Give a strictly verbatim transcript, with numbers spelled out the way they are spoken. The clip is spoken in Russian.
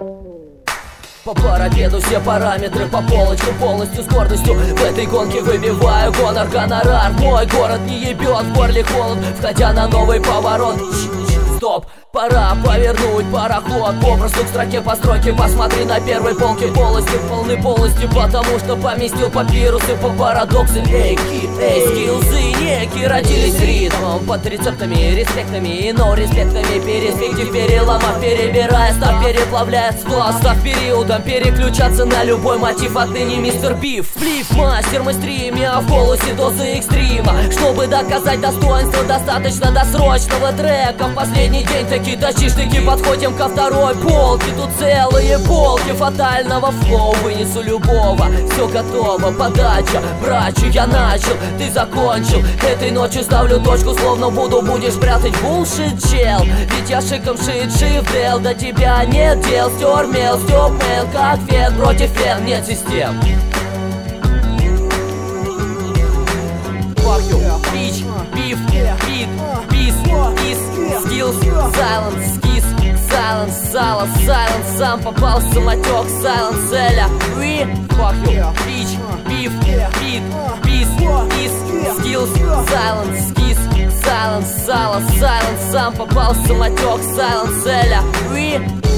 По парапету все параметры по полочкам, полностью с гордостью в этой гонке выбиваю гонор, гонорар. Мой город не ебет, в горле холод, входя на новый поворот. Стоп, пора повернуть пароход, попросту к строке постройки. Посмотри на первой полке, полости полны полностью, потому что поместил папирусы по парадоксы. Эй, ки, эй, скиллзы некие родились ритмом, под рецептами, респектами, но респектами, переспектив, переломав, перебирая, став, переплавляя сплав, став периодом, переключаться на любой мотив. Отныне мистер Биф, сплив, мастер мейстриме, а в голосе дозы экстрима. Чтобы доказать достоинство, достаточно досрочного трека. В последний день таки тащишь-таки подходим ко второй полке. Тут целые полки фатального флоу, вынесу любого. Все готово, подача, брачу я начал, ты закончил. Этой ночью ставлю точку, словно буду будешь прятать булшит, чел. Ведь я шиком шит, shift дел, до тебя нет дел. Стер мел, степ мел, как фен против фен, нет систем. Fuck you, bitch, beef, beat, peace, kiss, skills, silence, kiss, silence, сало, silence. Сам попал в самотек, silence, Эля, we, fuck you, bitch, beef, beat, peace, kiss, skills, silence, kiss, silence, сало, silence. Сам попал в самотек, silence, Эля, we.